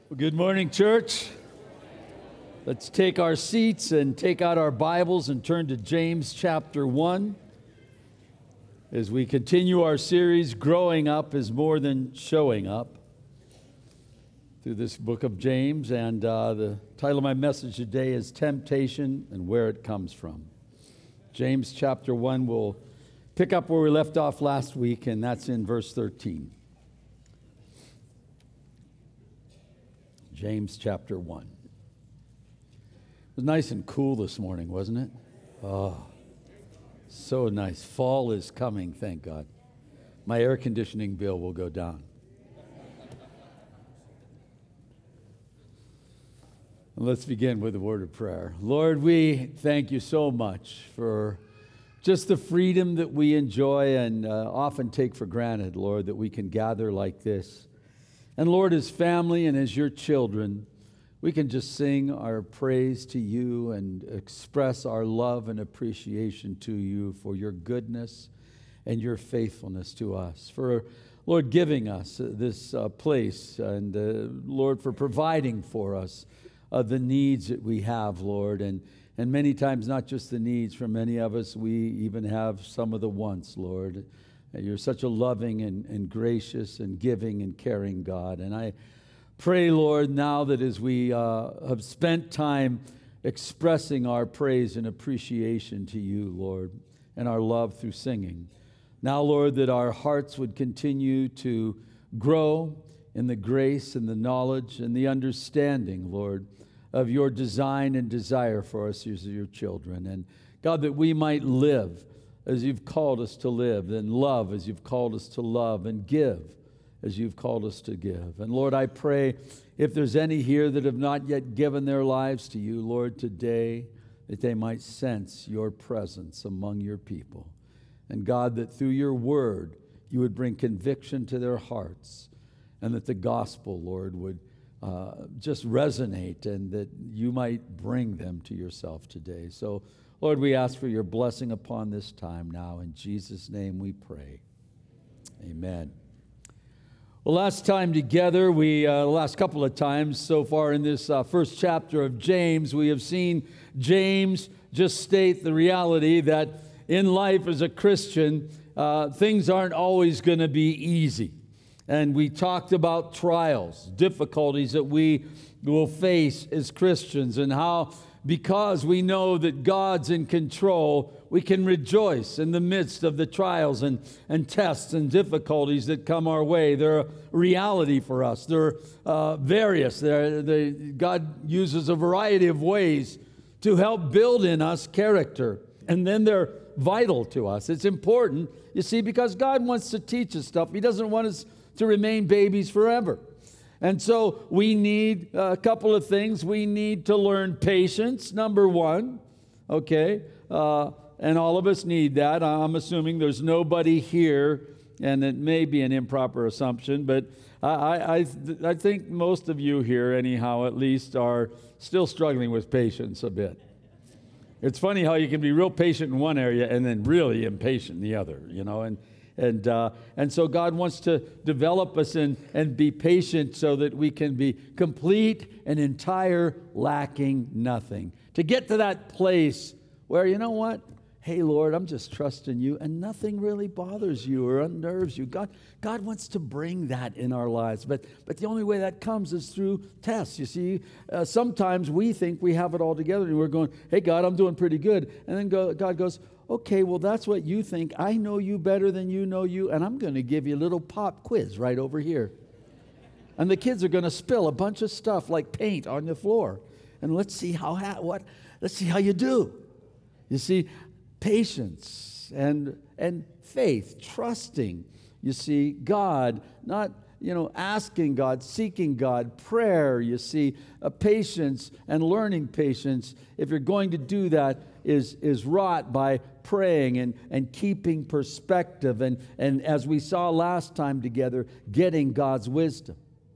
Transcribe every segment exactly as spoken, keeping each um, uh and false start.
Well, good morning, church. Let's take our seats and take out our Bibles and turn to James chapter one. As we continue our series, Growing Up is More Than Showing Up, through this book of James. And uh, the title of my message today is Temptation and Where It Comes From. James chapter one, we'll pick up where we left off last week, and that's in verse thirteen. James chapter one. It was nice and cool this morning, wasn't it? Oh, so nice. Fall is coming, thank God. My air conditioning bill will go down. Let's begin with a word of prayer. Lord, we thank you so much for just the freedom that we enjoy and uh, often take for granted, Lord, that we can gather like this. And Lord, as family and as your children, we can just sing our praise to you and express our love and appreciation to you for your goodness and your faithfulness to us. For, Lord, giving us this uh, place and, uh, Lord, for providing for us uh, the needs that we have, Lord. And, and many times, not just the needs, for many of us, we even have some of the wants, Lord. You're such a loving and, and gracious and giving and caring God. And I pray, Lord, now that as we uh, have spent time expressing our praise and appreciation to you, Lord, and our love through singing, now, Lord, that our hearts would continue to grow in the grace and the knowledge and the understanding, Lord, of your design and desire for us as your children. And God, that we might live as you've called us to live, and love as you've called us to love, and give as you've called us to give. And Lord, I pray if there's any here that have not yet given their lives to you, Lord, today, that they might sense your presence among your people. And God, that through your word, you would bring conviction to their hearts, and that the gospel, Lord, would uh, just resonate, and that you might bring them to yourself today. So, Lord, we ask for your blessing upon this time now. In Jesus' name we pray. Amen. Well, last time together, we, uh, the last couple of times so far in this uh, first chapter of James, we have seen James just state the reality that in life as a Christian, uh, things aren't always going to be easy. And we talked about trials, difficulties that we will face as Christians, and how because we know that God's in control, we can rejoice in the midst of the trials and, and tests and difficulties that come our way. They're a reality for us. They're uh, various. They're, they, God uses a variety of ways to help build in us character. And then they're vital to us. It's important, you see, because God wants to teach us stuff. He doesn't want us to remain babies forever. And so we need a couple of things. We need to learn patience, number one, okay? Uh, and all of us need that. I'm assuming there's nobody here, and it may be an improper assumption, but I, I, I think most of you here, anyhow, at least, are still struggling with patience a bit. It's funny how you can be real patient in one area and then really impatient in the other, you know, and And uh, and so God wants to develop us and, and be patient so that we can be complete and entire, lacking nothing. To get to that place where, you know what? Hey, Lord, I'm just trusting you, and nothing really bothers you or unnerves you. God, God wants to bring that in our lives, but but the only way that comes is through tests. You see, uh, sometimes we think we have it all together, and we're going, hey, God, I'm doing pretty good. And then go, God goes, okay, well, that's what you think. I know you better than you know you, and I'm going to give you a little pop quiz right over here. And the kids are going to spill a bunch of stuff like paint on the floor. And let's see how ha- what let's see how you do. You see, patience and and faith, trusting, you see, God, not, you know, asking God, seeking God, prayer, you see, uh, patience and learning patience, if you're going to do that, is is wrought by praying and, and keeping perspective, and, and as we saw last time together, getting God's wisdom.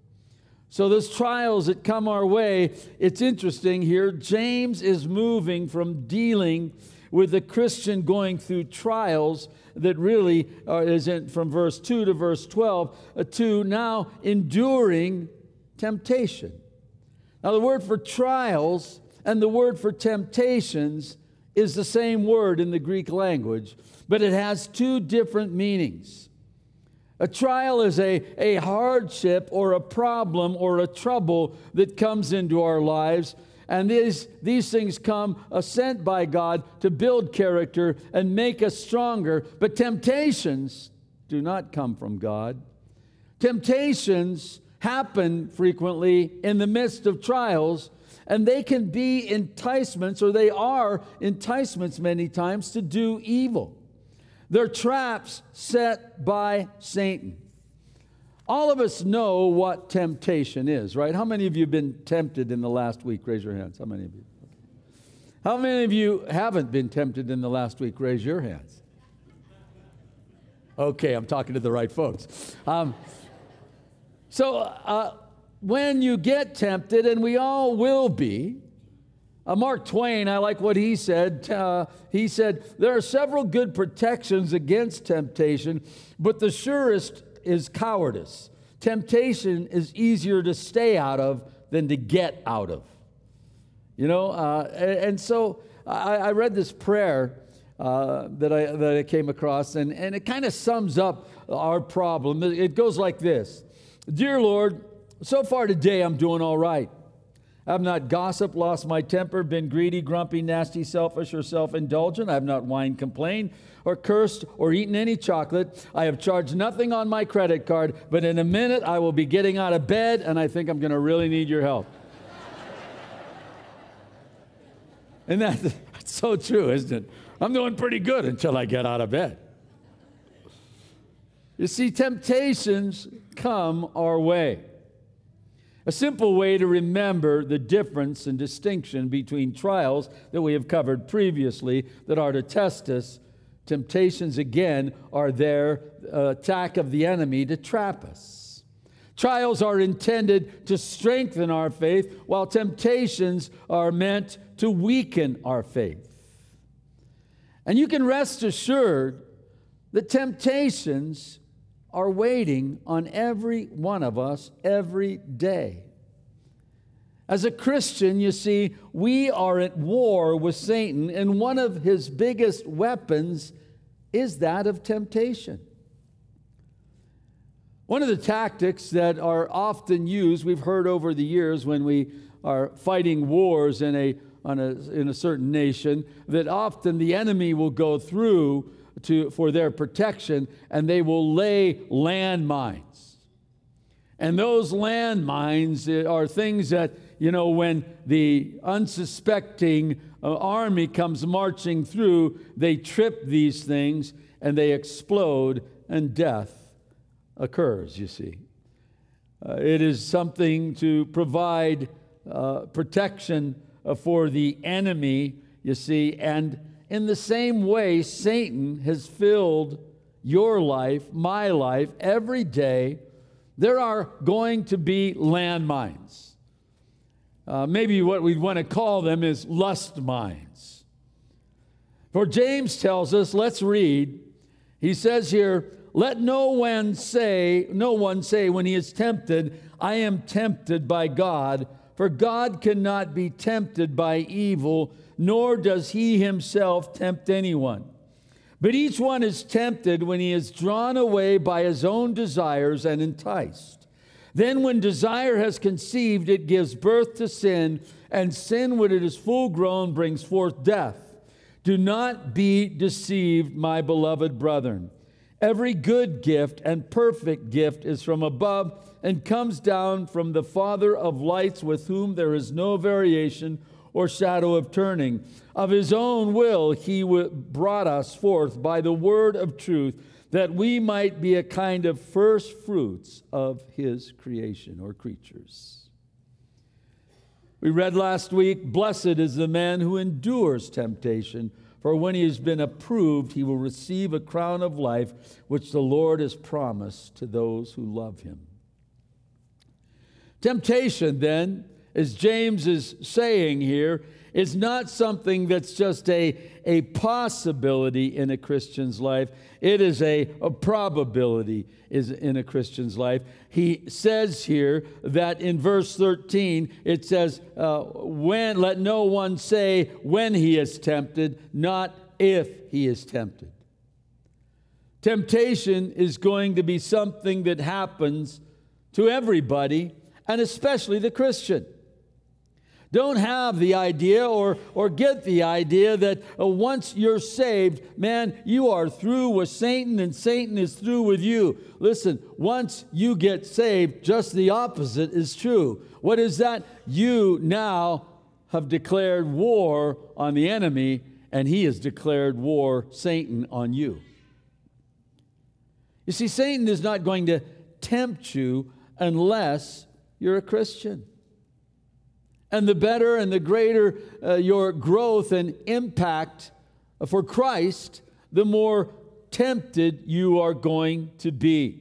So those trials that come our way, it's interesting here, James is moving from dealing with the Christian going through trials that really uh, is in, from verse two to verse twelve, uh, to now enduring temptation. Now, the word for trials and the word for temptations is the same word in the Greek language, but it has two different meanings. A trial is a, a hardship or a problem or a trouble that comes into our lives. And these, these things come uh, sent by God to build character and make us stronger. But temptations do not come from God. Temptations happen frequently in the midst of trials, and they can be enticements, or they are enticements many times, to do evil. They're traps set by Satan. All of us know what temptation is, right? How many of you have been tempted in the last week? Raise your hands. How many of you? How many of you haven't been tempted in the last week? Raise your hands. Okay, I'm talking to the right folks. Um, so uh, when you get tempted, and we all will be, uh, Mark Twain, I like what he said. Uh, he said, there are several good protections against temptation, but the surest is cowardice. Temptation is easier to stay out of than to get out of. You know, uh, and, and so I, I read this prayer uh, that I that I came across, and, and it kind of sums up our problem. It goes like this. Dear Lord, so far today I'm doing all right. I've not gossiped, lost my temper, been greedy, grumpy, nasty, selfish, or self-indulgent. I have not whined, complained, or cursed, or eaten any chocolate. I have charged nothing on my credit card, but in a minute I will be getting out of bed, and I think I'm going to really need your help. And that, that's so true, isn't it? I'm doing pretty good until I get out of bed. You see, temptations come our way. A simple way to remember the difference and distinction between trials that we have covered previously that are to test us. Temptations, again, are their uh, attack of the enemy to trap us. Trials are intended to strengthen our faith, while temptations are meant to weaken our faith. And you can rest assured that temptations are waiting on every one of us every day. As a Christian, you see, we are at war with Satan, and one of his biggest weapons is that of temptation. One of the tactics that are often used, we've heard over the years when we are fighting wars in a, on a, in a certain nation, that often the enemy will go through to, for their protection, and they will lay landmines. And those landmines are things that, you know, when the unsuspecting uh, army comes marching through, they trip these things and they explode, and death occurs, you see. Uh, it is something to provide uh, protection uh, for the enemy, you see, and in the same way, Satan has filled your life, my life, every day. There are going to be landmines. Uh, maybe what we'd want to call them is lust mines. For James tells us, let's read, he says here, let no one say, no one say when he is tempted, I am tempted by God, for God cannot be tempted by evil, nor does he himself tempt anyone. But each one is tempted when he is drawn away by his own desires and enticed. Then when desire has conceived, it gives birth to sin, and sin, when it is full grown, brings forth death. Do not be deceived, my beloved brethren. Every good gift and perfect gift is from above and comes down from the Father of lights, with whom there is no variation or shadow of turning. Of his own will he brought us forth by the word of truth, that we might be a kind of first fruits of his creation or creatures. We read last week, blessed is the man who endures temptation, for when he has been approved, he will receive a crown of life, which the Lord has promised to those who love him. Temptation, then, as James is saying here, is not something that's just a, a possibility in a Christian's life. It is a, a probability is in a Christian's life. He says here that in verse thirteen, it says, uh, "When let no one say when he is tempted, not if he is tempted." Temptation is going to be something that happens to everybody, and especially the Christian. Don't have the idea or, or get the idea that uh, once you're saved, man, you are through with Satan and Satan is through with you. Listen, once you get saved, just the opposite is true. What is that? You now have declared war on the enemy, and he has declared war, Satan, on you. You see, Satan is not going to tempt you unless you're a Christian. And the better and the greater uh, your growth and impact for Christ, the more tempted you are going to be.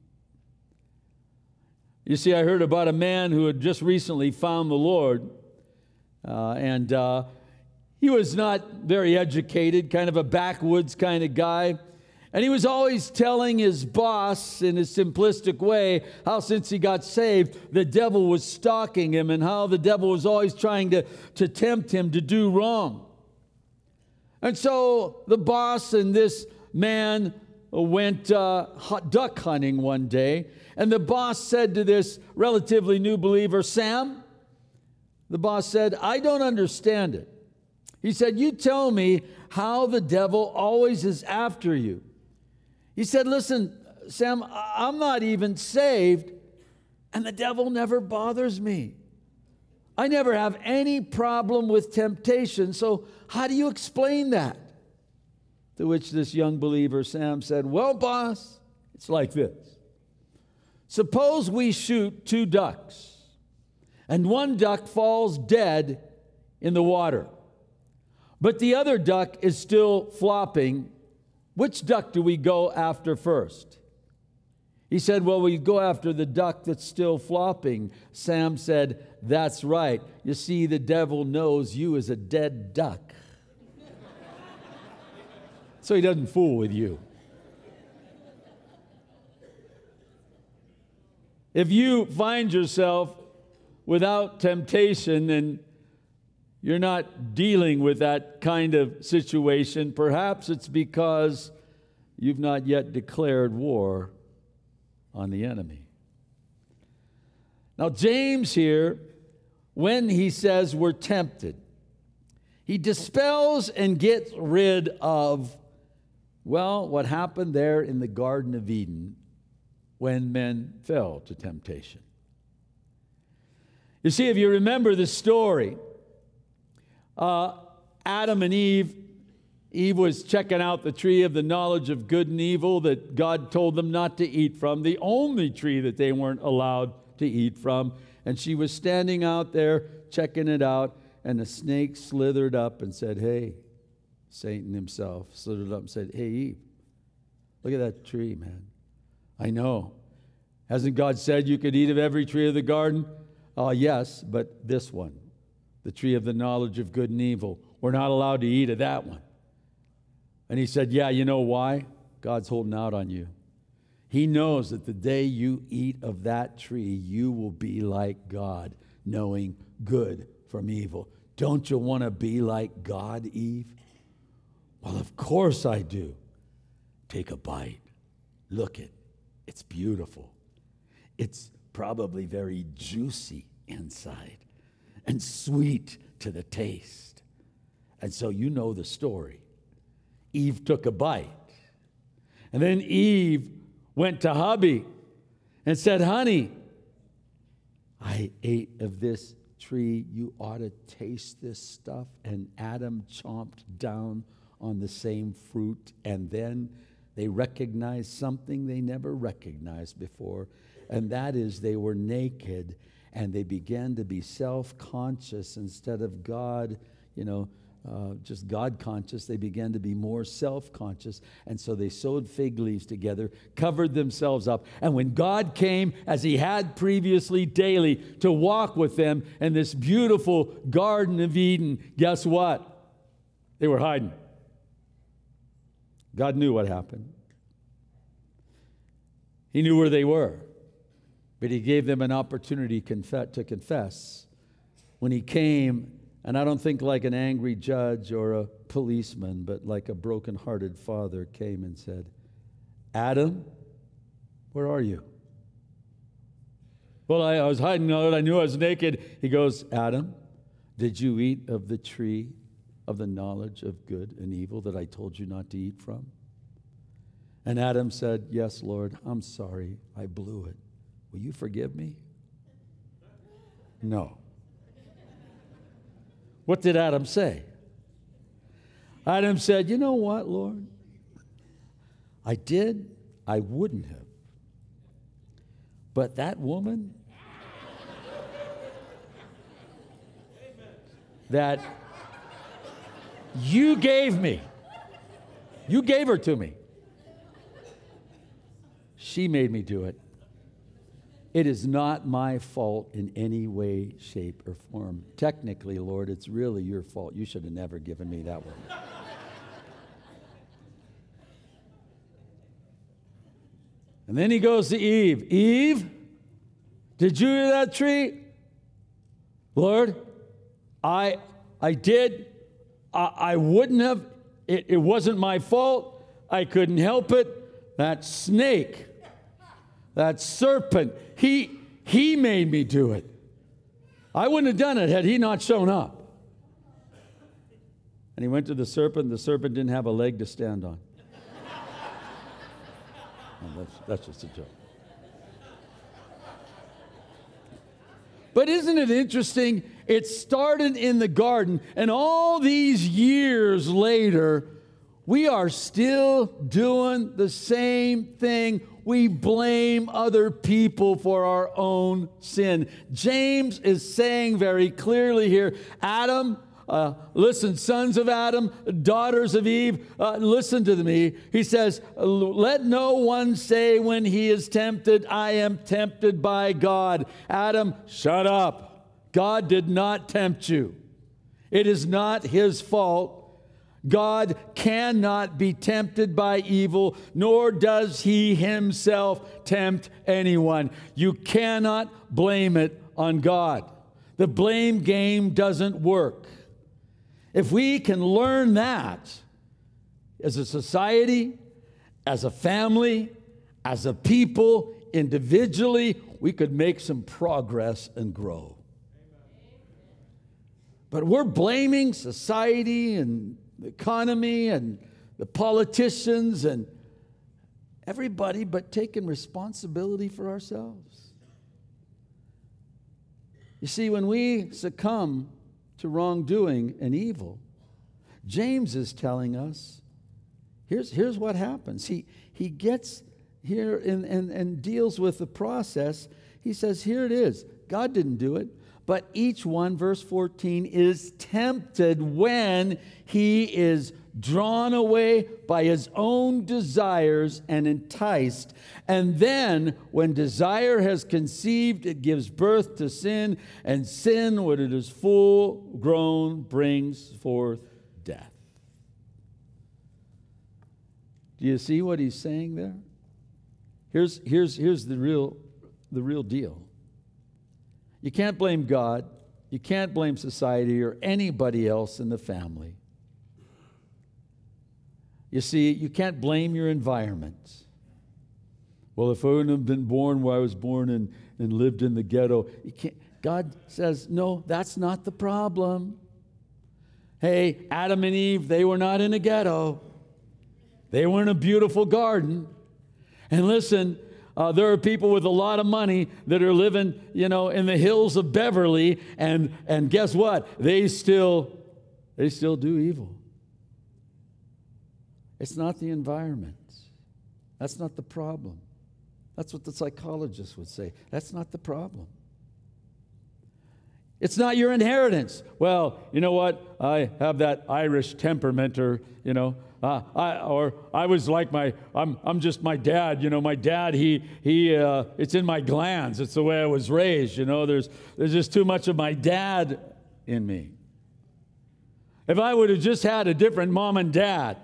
You see, I heard about a man who had just recently found the Lord, uh, and uh, he was not very educated, kind of a backwoods kind of guy. And he was always telling his boss in his simplistic way how since he got saved, the devil was stalking him and how the devil was always trying to, to tempt him to do wrong. And so the boss and this man went uh, duck hunting one day. And the boss said to this relatively new believer, "Sam," the boss said, "I don't understand it." He said, "You tell me how the devil always is after you." He said, "Listen, Sam, I'm not even saved, and the devil never bothers me. I never have any problem with temptation, so how do you explain that?" To which this young believer, Sam, said, "Well, boss, it's like this. Suppose we shoot two ducks, and one duck falls dead in the water, but the other duck is still flopping. Which duck do we go after first?" He said, "Well, we go after the duck that's still flopping." Sam said, "That's right. You see, the devil knows you as a dead duck. So he doesn't fool with you." If you find yourself without temptation and you're not dealing with that kind of situation, perhaps it's because you've not yet declared war on the enemy. Now, James here, when he says we're tempted, he dispels and gets rid of, well, what happened there in the Garden of Eden when men fell to temptation. You see, if you remember the story, Uh, Adam and Eve, Eve was checking out the tree of the knowledge of good and evil that God told them not to eat from, the only tree that they weren't allowed to eat from. And she was standing out there checking it out, and the snake slithered up and said, "Hey," Satan himself slithered up and said, "Hey, Eve, look at that tree, man. I know. Hasn't God said you could eat of every tree of the garden?" "Oh, yes, but this one, the tree of the knowledge of good and evil, we're not allowed to eat of that one." And he said, "Yeah, you know why? God's holding out on you. He knows that the day you eat of that tree, you will be like God, knowing good from evil." "Don't you want to be like God, Eve?" "Well, of course I do." "Take a bite. Look it. It's beautiful. It's probably very juicy inside and sweet to the taste." And so you know the story. Eve took a bite. And then Eve went to hubby and said, "Honey, I ate of this tree. You ought to taste this stuff." And Adam chomped down on the same fruit. And then they recognized something they never recognized before. And that is they were naked. And they began to be self-conscious instead of God, you know, uh, just God conscious. They began to be more self-conscious. And so they sewed fig leaves together, covered themselves up. And when God came, as he had previously daily, to walk with them in this beautiful Garden of Eden, guess what? They were hiding. God knew what happened. He knew where they were. But he gave them an opportunity to confess. When he came, and I don't think like an angry judge or a policeman, but like a broken-hearted father came and said, Adam, where are you? Well, I, I was hiding out. I knew I was naked. He goes, Adam, did you eat of the tree of the knowledge of good and evil that I told you not to eat from? And Adam said, yes, Lord, I'm sorry. I blew it. Will you forgive me? No. What did Adam say? Adam said, you know what, Lord? I did, I wouldn't have. But that woman that you gave me, you gave her to me. She made me do it. It is not my fault in any way, shape, or form. Technically, Lord, it's really your fault. You should have never given me that one. And then he goes to Eve. Eve, did you eat that tree? Lord, I I did. I, I wouldn't have. It, it wasn't my fault. I couldn't help it. That snake, that serpent, he, he made me do it. I wouldn't have done it had he not shown up. And he went to the serpent. The serpent didn't have a leg to stand on. Oh, that's, that's just a joke. But isn't it interesting? It started in the garden, and all these years later, we are still doing the same thing. We blame other people for our own sin. James is saying very clearly here, Adam, uh, listen, sons of Adam, daughters of Eve, uh, listen to me. He says, let no one say when he is tempted, I am tempted by God. Adam, shut up. God did not tempt you. It is not his fault. God cannot be tempted by evil, nor does he himself tempt anyone. You cannot blame it on God. The blame game doesn't work. If we can learn that as a society, as a family, as a people, individually, we could make some progress and grow. But we're blaming society and the economy and the politicians and everybody, but taking responsibility for ourselves. You see, when we succumb to wrongdoing and evil, James is telling us, here's, here's what happens. He, he gets here and, and, and deals with the process. He says, here it is. God didn't do it. But each one, verse fourteen, is tempted when he is drawn away by his own desires and enticed. And then, when desire has conceived, it gives birth to sin. And sin, when it is full grown, brings forth death. Do you see what he's saying there? Here's, here's, here's the real, the real deal. You can't blame God. You can't blame society or anybody else in the family. You see, you can't blame your environment. Well, if I wouldn't have been born where I was born and, and lived in the ghetto, you can't. God says, no, that's not the problem. Hey, Adam and Eve, they were not in a ghetto. They were in a beautiful garden. And listen, Uh, there are people with a lot of money that are living, you know, in the hills of Beverly, and and guess what? They still, they still do evil. It's not the environment. That's not the problem. That's what the psychologists would say. That's not the problem. It's not your inheritance. Well, you know what? I have that Irish temperament, or, you know, uh, I, or I was like my, I'm, I'm just my dad. You know, my dad, he, he, uh, it's in my glands. It's the way I was raised. You know, there's, there's just too much of my dad in me. If I would have just had a different mom and dad,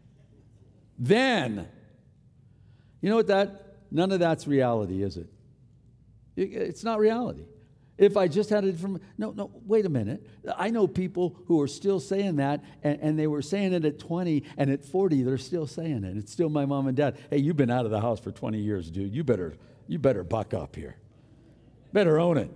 then, you know what that, none of that's reality, is it? It's not reality. If I just had a different, no, no, wait a minute. I know people who are still saying that, and, and they were saying it at twenty, and at forty, they're still saying it. It's still my mom and dad. Hey, you've been out of the house for twenty years, dude. You better, you better buck up here. Better own it.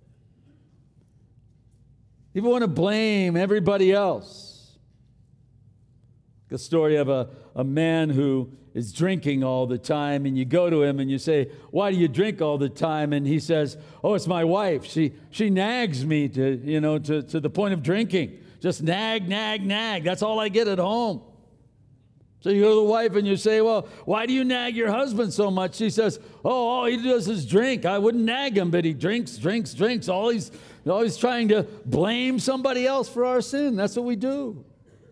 People want to blame everybody else. The story of a, a man who is drinking all the time, and you go to him and you say, why do you drink all the time? And he says, oh, it's my wife. She she nags me to, you know, to, to the point of drinking. Just nag, nag, nag. That's all I get at home. So you go to the wife and you say, well, why do you nag your husband so much? She says, oh, all he does is drink. I wouldn't nag him, but he drinks, drinks, drinks. All he's always trying to blame somebody else for our sin. That's what we do.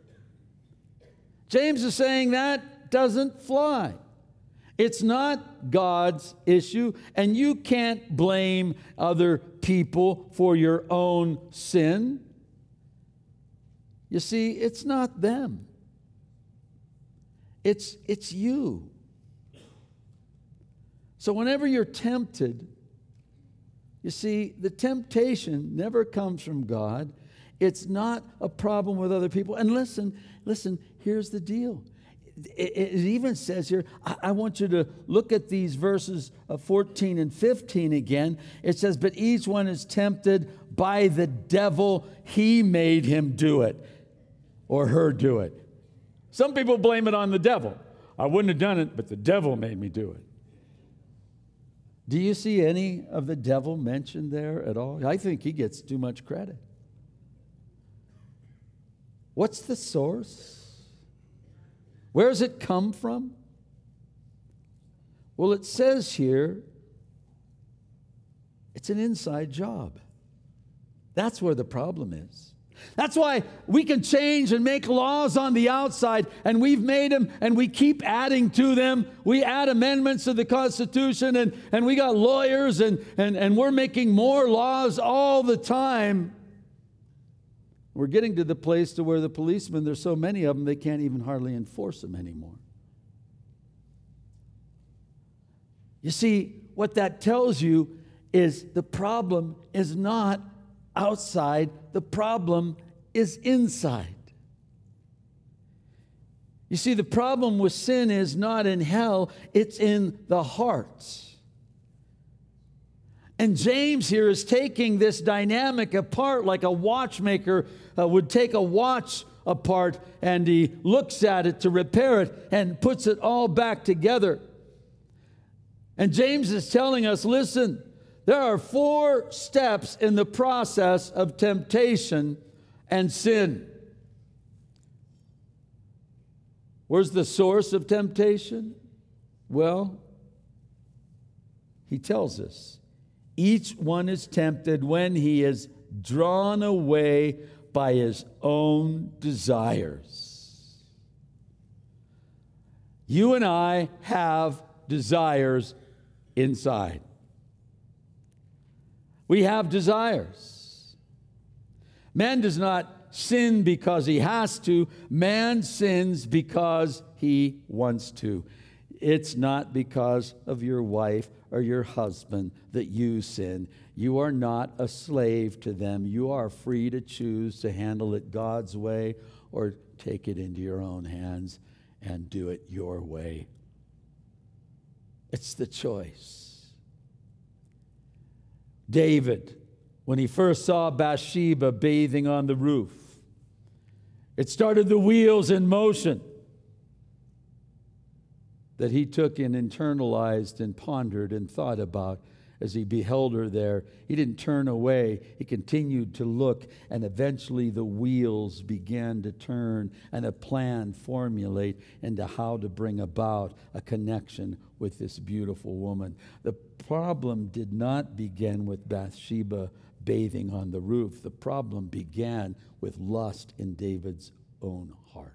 James is saying that doesn't fly. It's not God's issue, and you can't blame other people for your own sin. You see, it's not them. It's, it's you. So whenever you're tempted, you see, the temptation never comes from God. It's not a problem with other people. And listen, listen, here's the deal. It, it even says here, I, I want you to look at these verses of fourteen and fifteen again. It says, but each one is tempted by the devil. He made him do it, or her do it. Some people blame it on the devil. I wouldn't have done it, but the devil made me do it. Do you see any of the devil mentioned there at all? I think he gets too much credit. What's the source? Where does it come from? Well, it says here, it's an inside job. That's where the problem is. That's why we can change and make laws on the outside, and we've made them, and we keep adding to them. We add amendments to the Constitution, and, and we got lawyers, and, and, and we're making more laws all the time. We're getting to the place to where the policemen, there's so many of them, they can't even hardly enforce them anymore. You see, what that tells you is the problem is not outside, the problem is inside. You see, the problem with sin is not in hell, it's in the hearts. And James here is taking this dynamic apart like a watchmaker uh, would take a watch apart, and he looks at it to repair it and puts it all back together. And James is telling us, listen, there are four steps in the process of temptation and sin. Where's the source of temptation? Well, he tells us. Each one is tempted when he is drawn away by his own desires. You and I have desires inside. We have desires. Man does not sin because he has to. Man sins because he wants to. It's not because of your wife or your husband that you sin. You are not a slave to them. You are free to choose to handle it God's way or take it into your own hands and do it your way. It's the choice. David, when he first saw Bathsheba bathing on the roof, it started the wheels in motion that he took and internalized and pondered and thought about as he beheld her there. He didn't turn away. He continued to look, and eventually the wheels began to turn and a plan formulate into how to bring about a connection with this beautiful woman. The problem did not begin with Bathsheba bathing on the roof. The problem began with lust in David's own heart.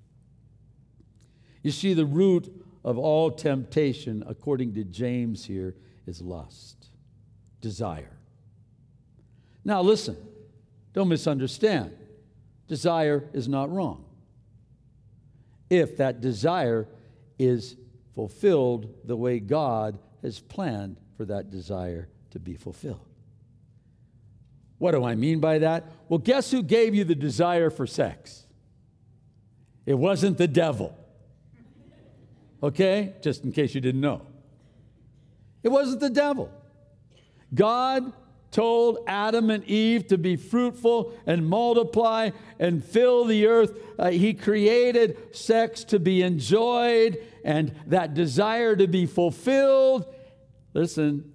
You see, the root of all temptation, according to James here, is lust, desire. Now listen, don't misunderstand. Desire is not wrong, if that desire is fulfilled the way God has planned for that desire to be fulfilled. What do I mean by that? Well, guess who gave you the desire for sex? It wasn't the devil. Okay? Just in case you didn't know. It wasn't the devil. God told Adam and Eve to be fruitful and multiply and fill the earth. Uh, he created sex to be enjoyed and that desire to be fulfilled. Listen,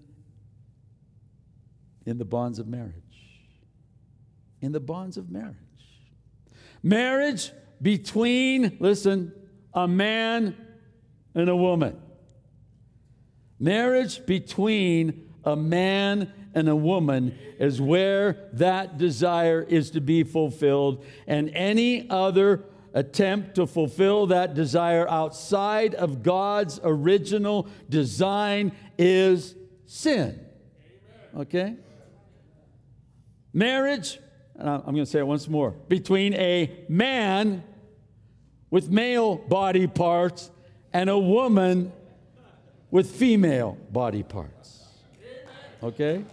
in the bonds of marriage. In the bonds of marriage. Marriage between, listen, a man and a woman. Marriage between a man and a woman is where that desire is to be fulfilled, and any other attempt to fulfill that desire outside of God's original design is sin. Okay? Marriage, and I'm going to say it once more, between a man with male body parts and a woman with female body parts. Okay?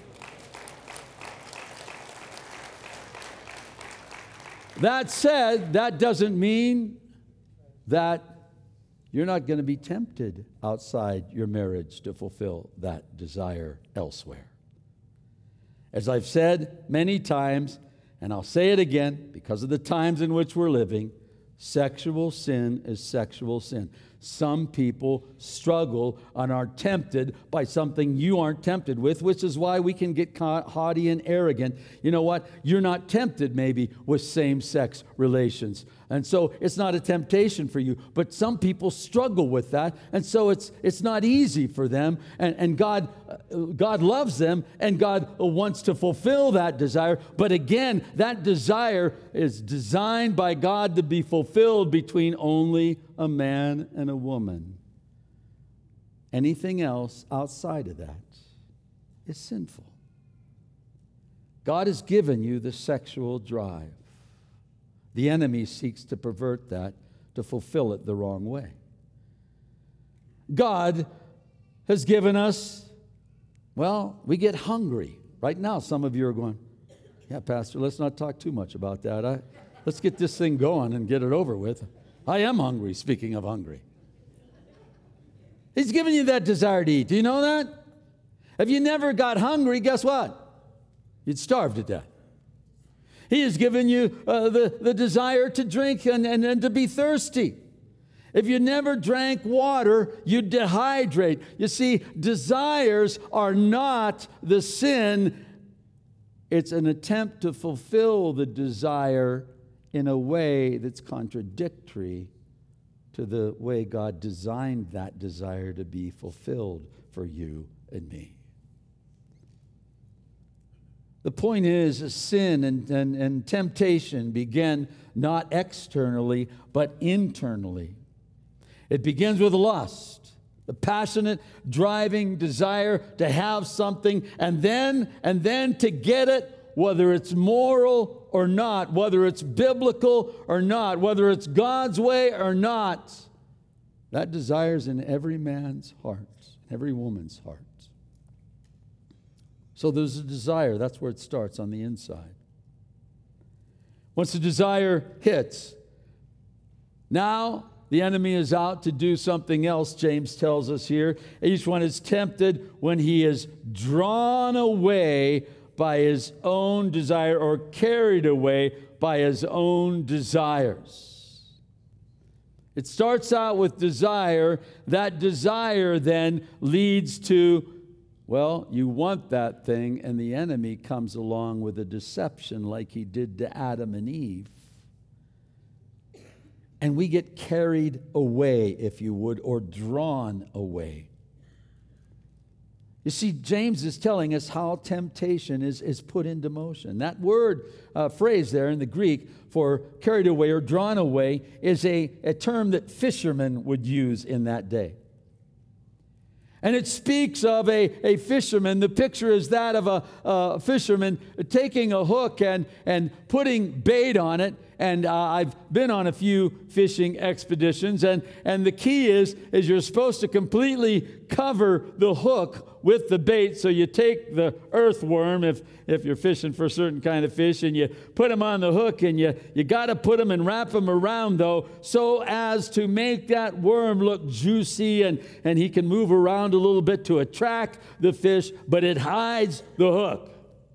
That said, that doesn't mean that you're not going to be tempted outside your marriage to fulfill that desire elsewhere. As I've said many times, and I'll say it again because of the times in which we're living, sexual sin is sexual sin. Some people struggle and are tempted by something you aren't tempted with, which is why we can get haughty and arrogant. You know what? You're not tempted maybe with same-sex relations. And so it's not a temptation for you. But some people struggle with that. And so it's it's not easy for them. And, and God, uh, God loves them. And God wants to fulfill that desire. But again, that desire is designed by God to be fulfilled between only a man and a woman. Anything else outside of that is sinful. God has given you the sexual drive. The enemy seeks to pervert that, to fulfill it the wrong way. God has given us, well, we get hungry. Right now, some of you are going, yeah, Pastor, let's not talk too much about that. I, let's get this thing going and get it over with. I am hungry, speaking of hungry. He's given you that desire to eat. Do you know that? If you never got hungry, guess what? You'd starve to death. He has given you uh, the, the desire to drink and, and, and to be thirsty. If you never drank water, you'd dehydrate. You see, desires are not the sin. It's an attempt to fulfill the desire in a way that's contradictory to the way God designed that desire to be fulfilled for you and me. The point is, sin and, and, and temptation begin not externally, but internally. It begins with lust, the passionate, driving desire to have something, and then, and then to get it, whether it's moral or not, whether it's biblical or not, whether it's God's way or not. That desire's in every man's heart, every woman's heart. So there's a desire. That's where it starts, on the inside. Once the desire hits, now the enemy is out to do something else, James tells us here. Each one is tempted when he is drawn away by his own desire or carried away by his own desires. It starts out with desire. That desire then leads to, well, you want that thing, and the enemy comes along with a deception like he did to Adam and Eve. And we get carried away, if you would, or drawn away. You see, James is telling us how temptation is, is put into motion. That word, uh, phrase there in the Greek for carried away or drawn away is a, a term that fishermen would use in that day. And it speaks of a, a fisherman. The picture is that of a, a fisherman taking a hook and, and putting bait on it. And uh, I've been on a few fishing expeditions. And, and the key is, is you're supposed to completely cover the hook with the bait. So you take the earthworm, if, if you're fishing for a certain kind of fish, and you put them on the hook, and you, you got to put them and wrap them around, though, so as to make that worm look juicy, and, and he can move around a little bit to attract the fish, but it hides the hook.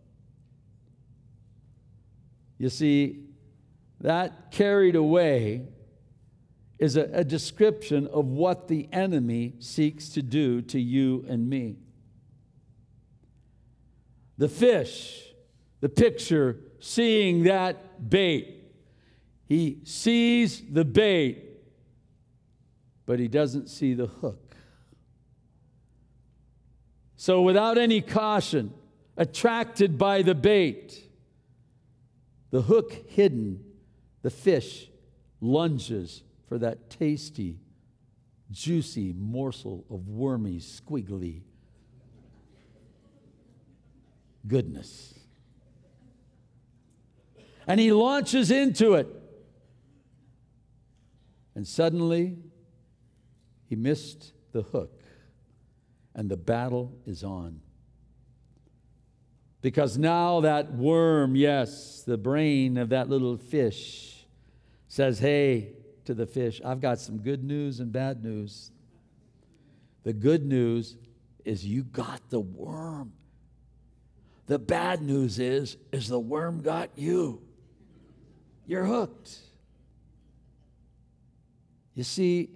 You see, that carried away is a, a description of what the enemy seeks to do to you and me. The fish, the picture, seeing that bait. He sees the bait, but he doesn't see the hook. So without any caution, attracted by the bait, the hook hidden, the fish lunges for that tasty, juicy morsel of wormy, squiggly goodness. And he launches into it. And suddenly, he missed the hook. And the battle is on. Because now that worm, yes, the brain of that little fish, says, hey, to the fish, I've got some good news and bad news. The good news is you got the worm. The bad news is, is the worm got you. You're hooked. You see,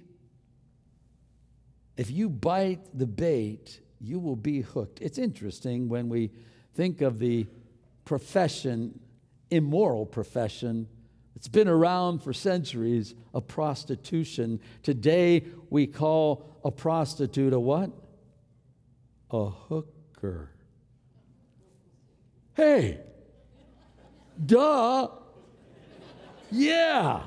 if you bite the bait, you will be hooked. It's interesting when we think of the profession, immoral profession, it's been around for centuries, of prostitution. Today, we call a prostitute a what? A hooker. Hey, duh. Yeah.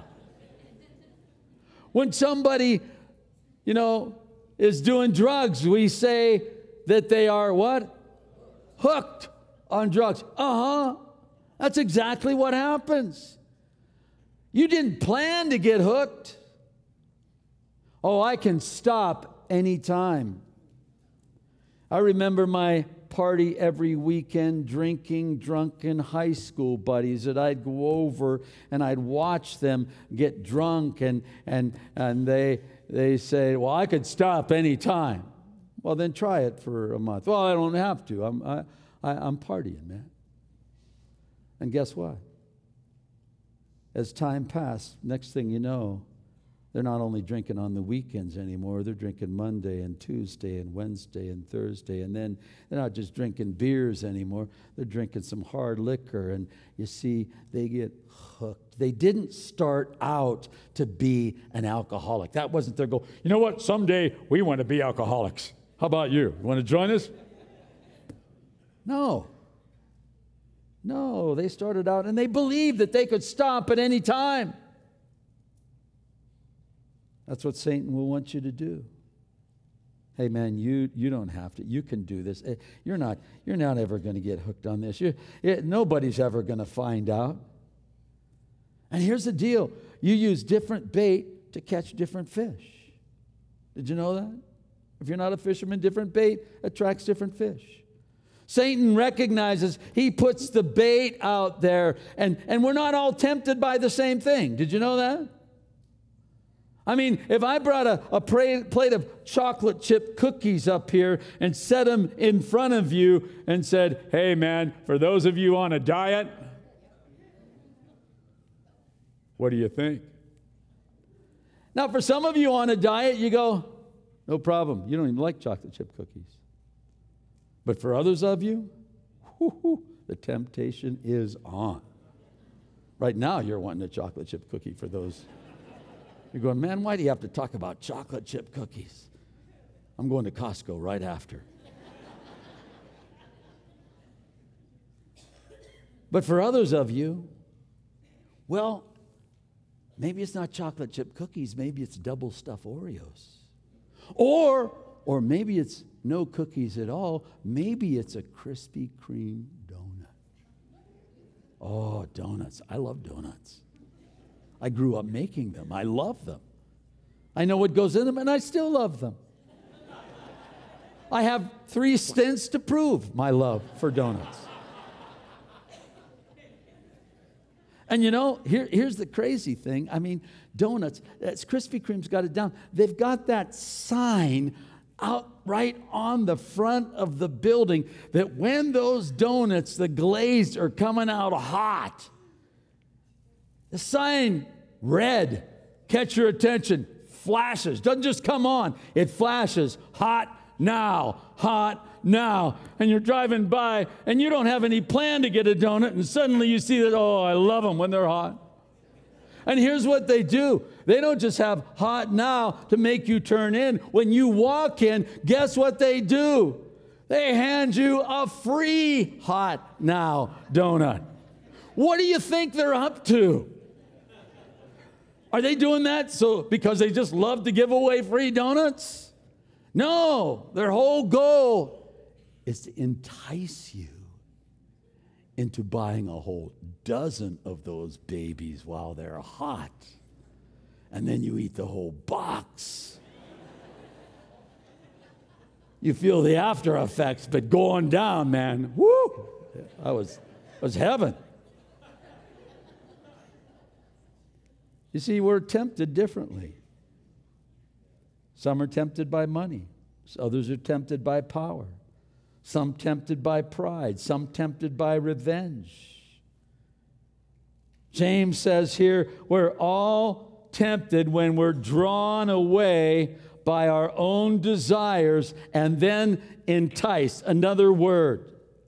When somebody, you know, is doing drugs, we say that they are what? Hooked on drugs. Uh-huh. That's exactly what happens. You didn't plan to get hooked. Oh, I can stop anytime. I remember my party every weekend, drinking, drunken high school buddies that I'd go over and I'd watch them get drunk, and and and they they say, well, I could stop anytime. Well, then try it for a month. Well, I don't have to. I'm I, I, I'm partying, man. And guess what? As time passed, next thing you know, they're not only drinking on the weekends anymore, they're drinking Monday and Tuesday and Wednesday and Thursday. And then they're not just drinking beers anymore, they're drinking some hard liquor. And you see, they get hooked. They didn't start out to be an alcoholic. That wasn't their goal. You know what? Someday we want to be alcoholics. How about you? You want to join us? No. No, they started out and they believed that they could stop at any time. That's what Satan will want you to do. Hey, man, you you don't have to. You can do this. You're not you're not ever going to get hooked on this. You, it, nobody's ever going to find out. And here's the deal. You use different bait to catch different fish. Did you know that? If you're not a fisherman, different bait attracts different fish. Satan recognizes, he puts the bait out there, and, and we're not all tempted by the same thing. Did you know that? I mean, if I brought a, a plate of chocolate chip cookies up here and set them in front of you and said, hey, man, for those of you on a diet, what do you think? Now, for some of you on a diet, you go, no problem. You don't even like chocolate chip cookies. But for others of you, whoo, the temptation is on. Right now, you're wanting a chocolate chip cookie for those. You're going, man, why do you have to talk about chocolate chip cookies? I'm going to Costco right after. But for others of you, well, maybe it's not chocolate chip cookies, maybe it's double stuffed Oreos. Or, or maybe it's no cookies at all, maybe it's a Krispy Kreme donut. Oh, donuts. I love donuts. I grew up making them. I love them. I know what goes in them, and I still love them. I have three stints to prove my love for donuts. And you know, here, here's the crazy thing. I mean, donuts, that's Krispy Kreme's got it down. They've got that sign out right on the front of the building that when those donuts, the glazed, are coming out hot, the sign, red, catch your attention, flashes. Doesn't just come on, it flashes, hot now, hot now. And you're driving by and you don't have any plan to get a donut, and suddenly you see that, oh, I love them when they're hot. And here's what they do. They don't just have hot now to make you turn in. When you walk in, guess what they do? They hand you a free hot now donut. What do you think they're up to? Are they doing that so because they just love to give away free donuts? No, their whole goal is to entice you into buying a whole dozen of those babies while they're hot. And then you eat the whole box. You feel the after effects, but going down, man, woo! I was, it was heaven. You see, we're tempted differently. Some are tempted by money. Others are tempted by power. Some tempted by pride. Some tempted by revenge. James says here, we're all tempted when we're drawn away by our own desires and then enticed. Another word.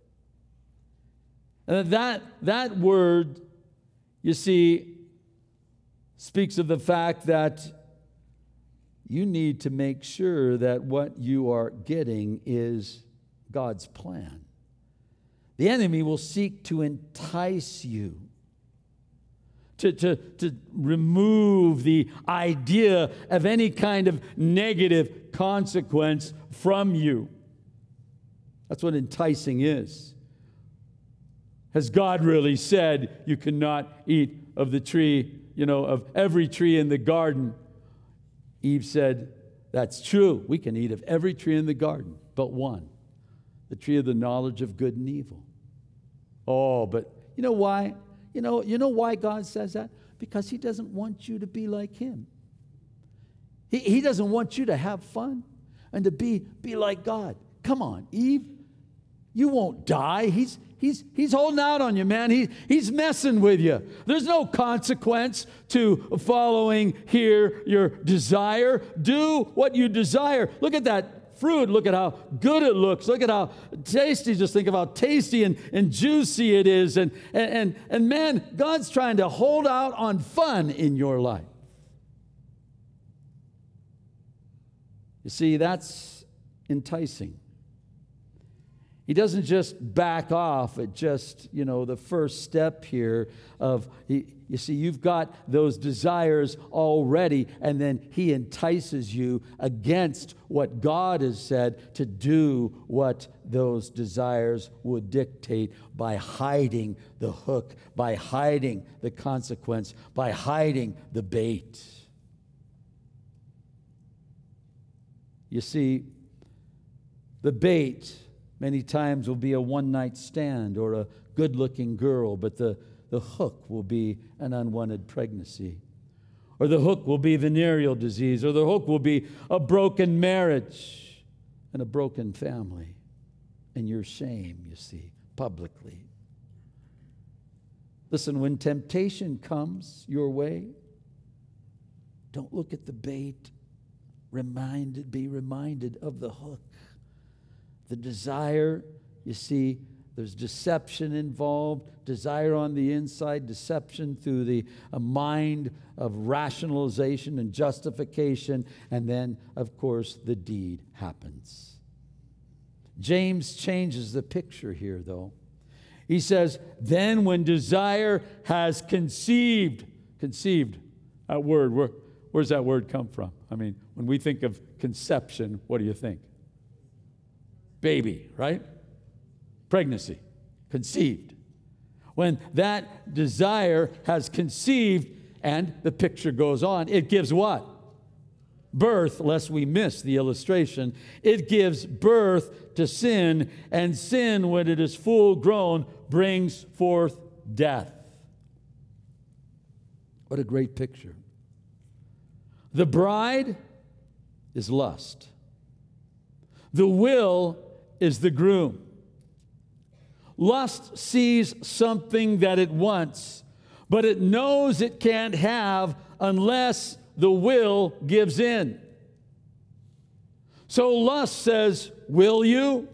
And that, that word, you see, speaks of the fact that you need to make sure that what you are getting is God's plan. The enemy will seek to entice you, to, to, to remove the idea of any kind of negative consequence from you. That's what enticing is. Has God really said you cannot eat of the tree, you know, of every tree in the garden? Eve said, that's true. We can eat of every tree in the garden, but one, the tree of the knowledge of good and evil. Oh, but you know why? You know, you know why God says that? Because he doesn't want you to be like him. He, he doesn't want you to have fun and to be, be like God. Come on, Eve. You won't die. He's, he's, he's holding out on you, man. He, he's messing with you. There's no consequence to following here your desire. Do what you desire. Look at that fruit. Look at how good it looks. Look at how tasty. Just think of how tasty and, and juicy it is. And, and, and, and man, God's trying to hold out on fun in your life. You see, that's enticing. He doesn't just back off at just, you know, the first step here of, he, you see, you've got those desires already, and then he entices you against what God has said to do what those desires would dictate by hiding the hook, by hiding the consequence, by hiding the bait. You see, the bait many times will be a one-night stand or a good-looking girl, but the, the hook will be an unwanted pregnancy. Or the hook will be venereal disease, or the hook will be a broken marriage and a broken family. And your shame, you see, publicly. Listen, when temptation comes your way, don't look at the bait. Reminded, be reminded of the hook. The desire, you see, there's deception involved, desire on the inside, deception through the a mind of rationalization and justification, and then, of course, the deed happens. James changes the picture here, though. He says, then when desire has conceived, conceived, that word, where, where's that word come from? I mean, when we think of conception, what do you think? Baby, right? Pregnancy, conceived. When that desire has conceived, and the picture goes on, it gives what? Birth, lest we miss the illustration. It gives birth to sin, and sin, when it is full grown, brings forth death. What a great picture. The bride is lust. The will is the groom. Lust sees something that it wants, but it knows it can't have unless the will gives in. So lust says, will you?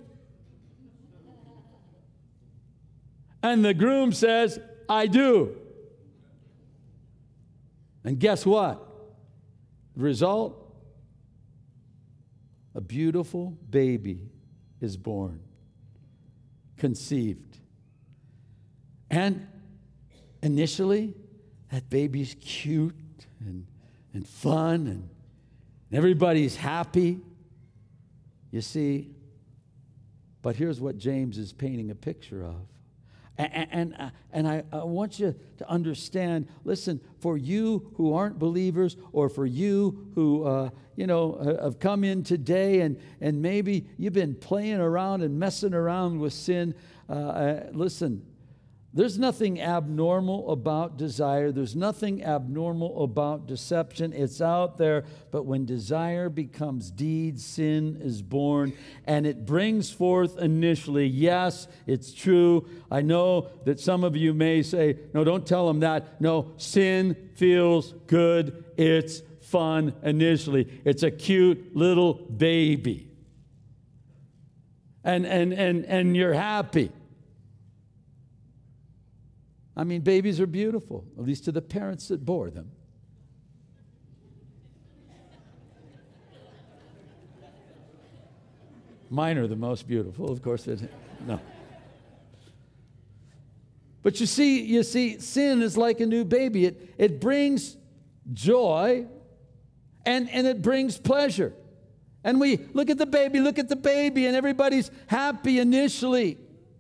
And the groom says, I do. And guess what? The result? A beautiful baby is born, conceived. And initially, that baby's cute and, and fun, and everybody's happy. You see, but here's what James is painting a picture of. And, and, and I, I want you to understand, listen, for you who aren't believers, or for you who, uh, you know, have come in today and, and maybe you've been playing around and messing around with sin, uh, uh, listen, there's nothing abnormal about desire. There's nothing abnormal about deception. It's out there. But when desire becomes deed, sin is born. And it brings forth initially, yes, it's true. I know that some of you may say, no, don't tell them that. No, sin feels good. It's fun initially. It's a cute little baby. And, and, and, and you're happy. I mean, babies are beautiful, at least to the parents that bore them. Mine are the most beautiful, of course. No. But you see, you see, sin is like a new baby. It, it brings joy and, and it brings pleasure. And we look at the baby, look at the baby, and everybody's happy initially.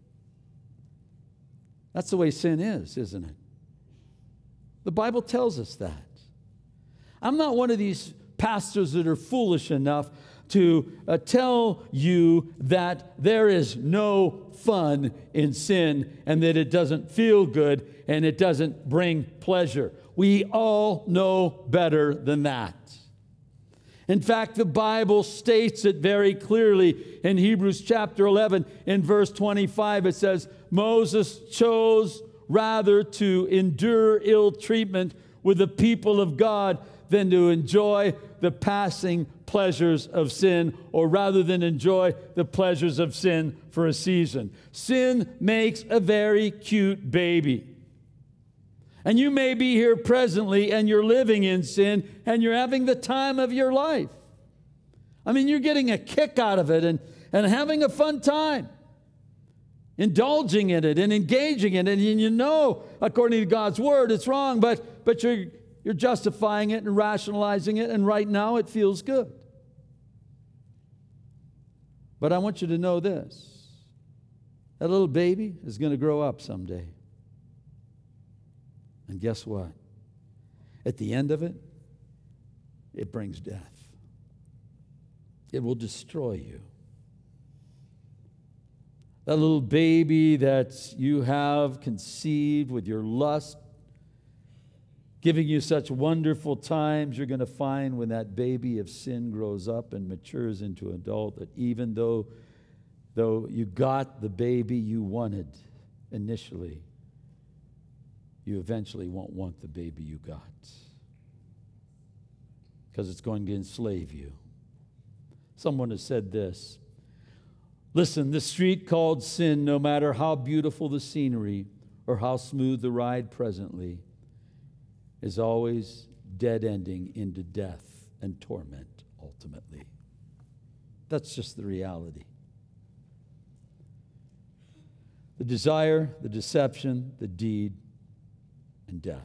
That's the way sin is, isn't it? The Bible tells us that. I'm not one of these pastors that are foolish enough to uh, tell you that there is no fun in sin and that it doesn't feel good and it doesn't bring pleasure. We all know better than that. In fact, the Bible states it very clearly in Hebrews chapter eleven, in verse twenty-five. It says, Moses chose rather to endure ill treatment with the people of God than to enjoy the passing pleasures of sin, or rather than enjoy the pleasures of sin for a season. Sin makes a very cute baby. And you may be here presently and you're living in sin and you're having the time of your life. I mean, you're getting a kick out of it and, and having a fun time, indulging in it and engaging in it. And you know, according to God's word, it's wrong, but, but you're, you're justifying it and rationalizing it, and right now it feels good. But I want you to know this. That little baby is going to grow up someday. And guess what? At the end of it, it brings death. It will destroy you. That little baby that you have conceived with your lust, giving you such wonderful times, you're going to find when that baby of sin grows up and matures into an adult, that even though, though you got the baby you wanted initially, you eventually won't want the baby you got, because it's going to enslave you. Someone has said this. Listen, the street called sin, no matter how beautiful the scenery or how smooth the ride presently, is always dead-ending into death and torment ultimately. That's just the reality. the desire, the deception, the deed, and death.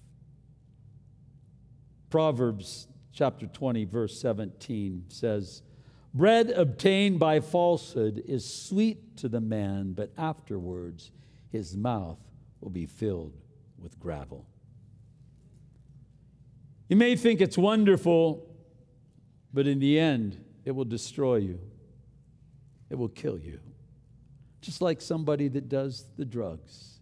Proverbs chapter twenty, verse seventeen says, bread obtained by falsehood is sweet to the man, but afterwards his mouth will be filled with gravel. You may think it's wonderful, but in the end, it will destroy you. It will kill you. Just like somebody that does the drugs,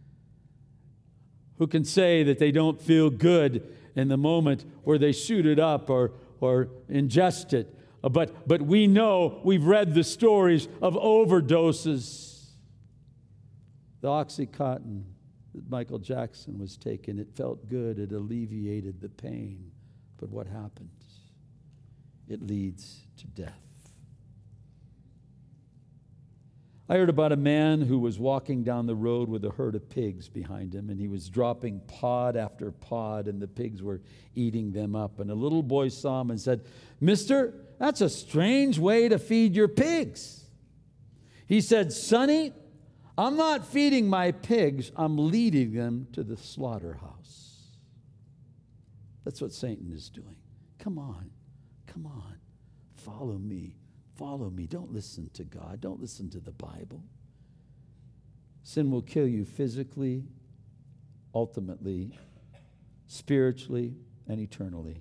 who can say that they don't feel good in the moment where they shoot it up or, or ingest it. But, but we know, we've read the stories of overdoses. The Oxycontin that Michael Jackson was taking, it felt good, it alleviated the pain. But what happens? It leads to death. I heard about a man who was walking down the road with a herd of pigs behind him, and he was dropping pod after pod, and the pigs were eating them up. And a little boy saw him and said, "Mister, that's a strange way to feed your pigs." He said, "Sonny, I'm not feeding my pigs, I'm leading them to the slaughterhouse." That's what Satan is doing. Come on, come on, follow me. Follow me. Don't listen to God. Don't listen to the Bible. Sin will kill you physically, ultimately, spiritually, and eternally.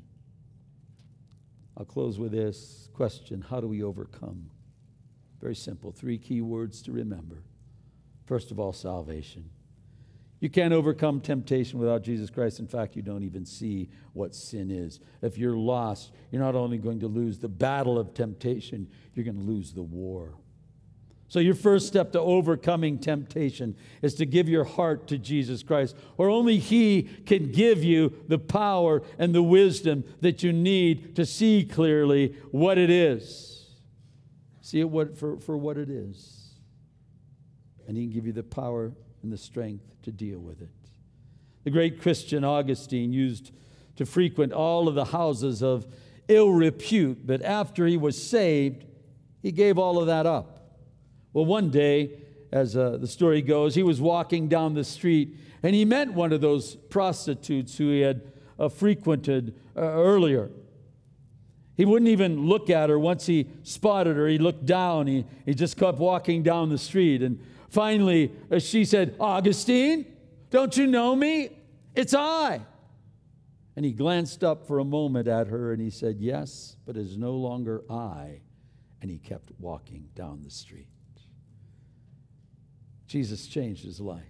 I'll close with this question. How do we overcome? Very simple. Three key words to remember. First of all, salvation. You can't overcome temptation without Jesus Christ. In fact, you don't even see what sin is. If you're lost, you're not only going to lose the battle of temptation, you're going to lose the war. So your first step to overcoming temptation is to give your heart to Jesus Christ, or only He can give you the power and the wisdom that you need to see clearly what it is. See it what, for, for what it is. And He can give you the power and the strength to deal with it. The great Christian Augustine used to frequent all of the houses of ill repute, but after he was saved, he gave all of that up. Well, one day, as uh, the story goes, he was walking down the street, and he met one of those prostitutes who he had uh, frequented uh, earlier. He wouldn't even look at her. Once he spotted her, he looked down. He, he just kept walking down the street, and finally, uh, she said, "Augustine, don't you know me? It's I." And he glanced up for a moment at her and he said, "Yes, but it is no longer I." And he kept walking down the street. Jesus changed his life.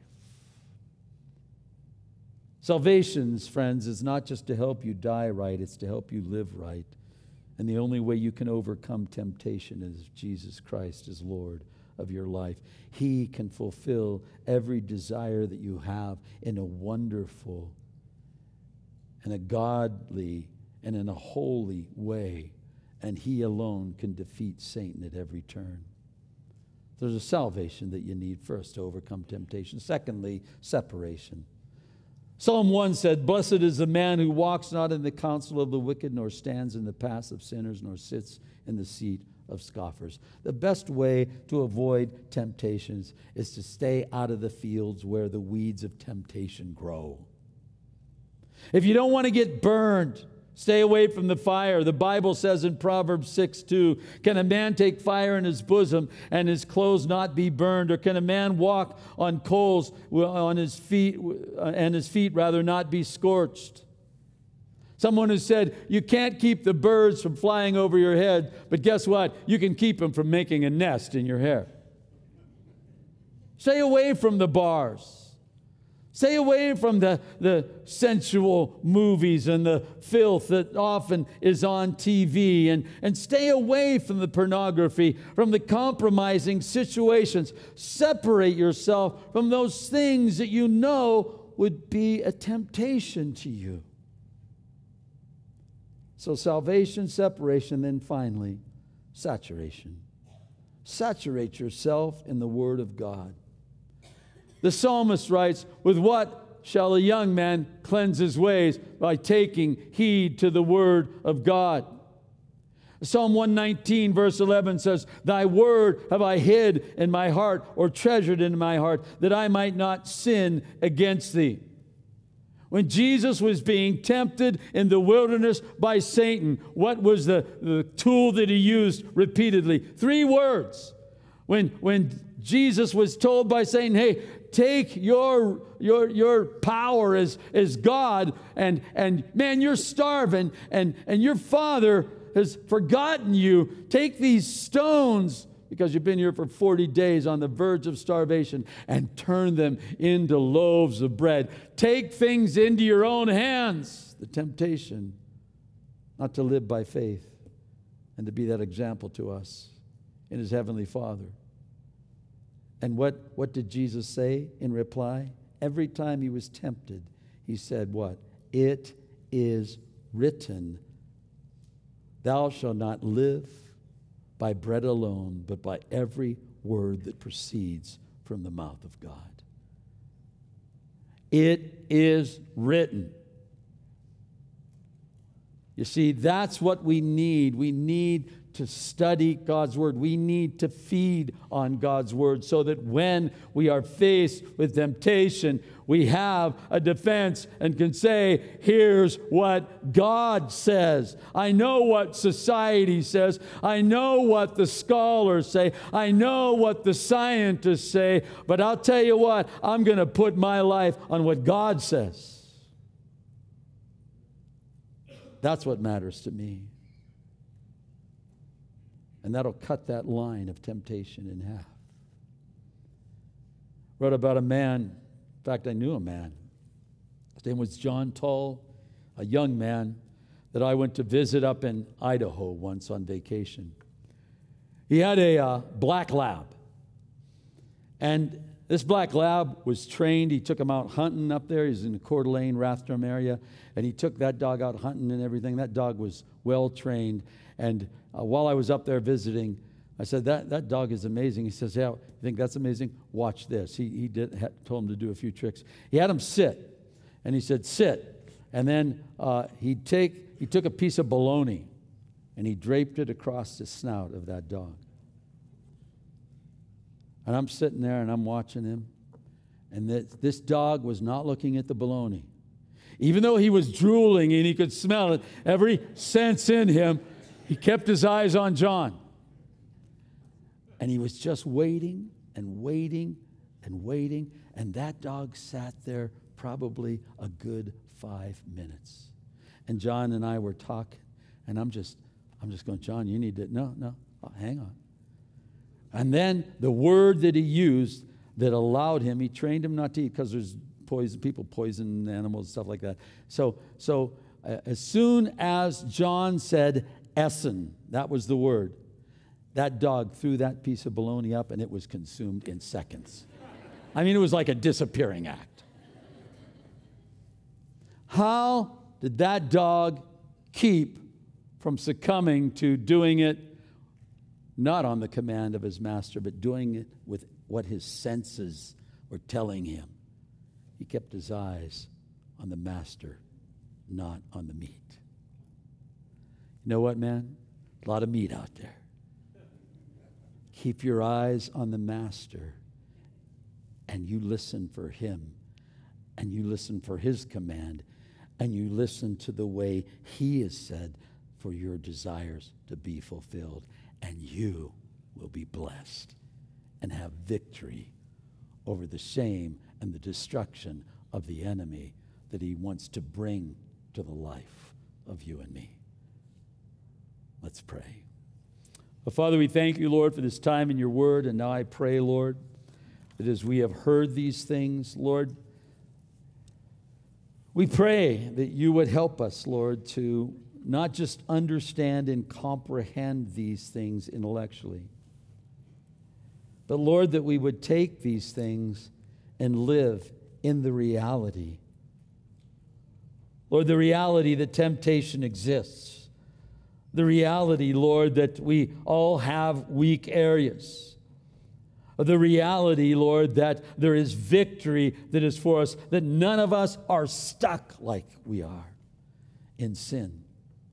Salvation, friends, is not just to help you die right, it's to help you live right. And the only way you can overcome temptation is if Jesus Christ is Lord of your life. He can fulfill every desire that you have in a wonderful and a godly and in a holy way. And He alone can defeat Satan at every turn. There's a salvation that you need first to overcome temptation. Secondly, separation. Psalm one said, "Blessed is the man who walks not in the counsel of the wicked, nor stands in the paths of sinners, nor sits in the seat of scoffers." The best way to avoid temptations is to stay out of the fields where the weeds of temptation grow. If you don't want to get burned, stay away from the fire. The Bible says in Proverbs six two, "Can a man take fire in his bosom and his clothes not be burned? Or can a man walk on coals on his feet and his feet rather not be scorched?" Someone who said, you can't keep the birds from flying over your head, but guess what? You can keep them from making a nest in your hair. Stay away from the bars. Stay away from the, the sensual movies and the filth that often is on T V. And, and stay away from the pornography, from the compromising situations. Separate yourself from those things that you know would be a temptation to you. So salvation, separation, then finally, saturation. Saturate yourself in the Word of God. The psalmist writes, "With what shall a young man cleanse his ways? By taking heed to the Word of God." Psalm one nineteen, verse eleven says, Thy word have I hid in my heart, or treasured in my heart, that I might not sin against thee. When Jesus was being tempted in the wilderness by Satan, what was the, the tool that he used repeatedly? Three words. When, when Jesus was told by Satan, hey, take your, your, your power as, as God, and, and man, you're starving, and, and your father has forgotten you. Take these stones, because you've been here for forty days on the verge of starvation, and turn them into loaves of bread. Take things into your own hands. The temptation not to live by faith and to be that example to us in his heavenly Father. And what, what did Jesus say in reply? Every time he was tempted, he said what? It is written, Thou shalt not live by bread alone, but by every word that proceeds from the mouth of God. It is written. You see, that's what we need. We need to study God's word. We need to feed on God's word so that when we are faced with temptation, we have a defense and can say, here's what God says. I know what society says. I know what the scholars say. I know what the scientists say. But I'll tell you what, I'm going to put my life on what God says. That's what matters to me. And that'll cut that line of temptation in half. Wrote about a man, in fact, I knew a man. His name was John Tull, a young man that I went to visit up in Idaho once on vacation. He had a uh, black lab. And this black lab was trained. He took him out hunting up there. He's in the Coeur d'Alene, Rathdrum area. And he took that dog out hunting and everything. That dog was well trained. And uh, while I was up there visiting, I said, that, that dog is amazing. He says, yeah, you think that's amazing? Watch this. He, he did, had, told him to do a few tricks. He had him sit. And he said, sit. And then uh, he'd take, he took a piece of bologna and he draped it across the snout of that dog. And I'm sitting there and I'm watching him. And this, this dog was not looking at the bologna. Even though he was drooling and he could smell it, every sense in him, he kept his eyes on John. And he was just waiting and waiting and waiting. And that dog sat there probably a good five minutes. And John and I were talking. And I'm just, I'm just going, John, you need to, no, no, oh, hang on. And then the word that he used that allowed him, he trained him not to eat, because there's poison, people poison animals, stuff like that. So, so uh, as soon as John said essen, that was the word, that dog threw that piece of bologna up and it was consumed in seconds. I mean, it was like a disappearing act. How did that dog keep from succumbing to doing it not on the command of his master, but doing it with what his senses were telling him? He kept his eyes on the master, not on the meat. You know what, man? A lot of meat out there. Keep your eyes on the master, and you listen for him, and you listen for his command, and you listen to the way he has said for your desires to be fulfilled, and you will be blessed and have victory over the shame and the destruction of the enemy that he wants to bring to the life of you and me. Let's pray. Well, Father, we thank you, Lord, for this time in your word. And now I pray, Lord, that as we have heard these things, Lord, we pray that you would help us, Lord, to not just understand and comprehend these things intellectually, but, Lord, that we would take these things and live in the reality. Lord, the reality that temptation exists. The reality, Lord, that we all have weak areas. The reality, Lord, that there is victory that is for us, that none of us are stuck like we are in sin.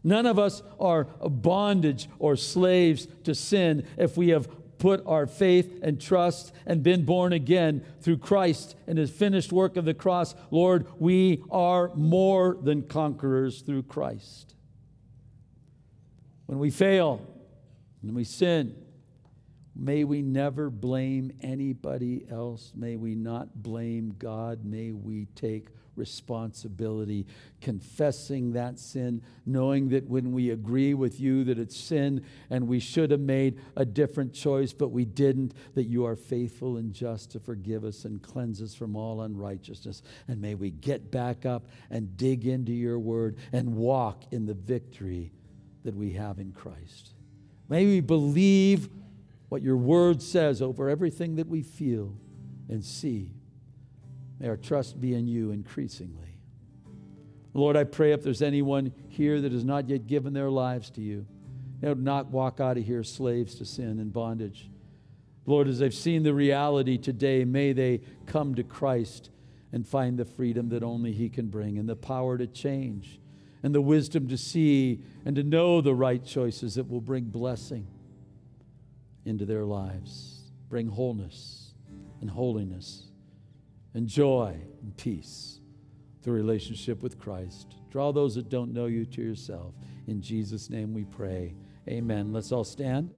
None of us are bondage or slaves to sin if we have put our faith and trust and been born again through Christ and his finished work of the cross. Lord, we are more than conquerors through Christ. When we fail and we sin, may we never blame anybody else. May we not blame God. May we take responsibility, confessing that sin, knowing that when we agree with you that it's sin and we should have made a different choice, but we didn't, that you are faithful and just to forgive us and cleanse us from all unrighteousness. And may we get back up and dig into your word and walk in the victory that we have in Christ. May we believe what your word says over everything that we feel and see. May our trust be in you increasingly. Lord, I pray if there's anyone here that has not yet given their lives to you, they would not walk out of here slaves to sin and bondage. Lord, as they've seen the reality today, may they come to Christ and find the freedom that only he can bring, and the power to change, and the wisdom to see and to know the right choices that will bring blessing into their lives, bring wholeness and holiness and joy and peace through relationship with Christ. Draw those that don't know you to yourself. In Jesus' name we pray. Amen. Let's all stand.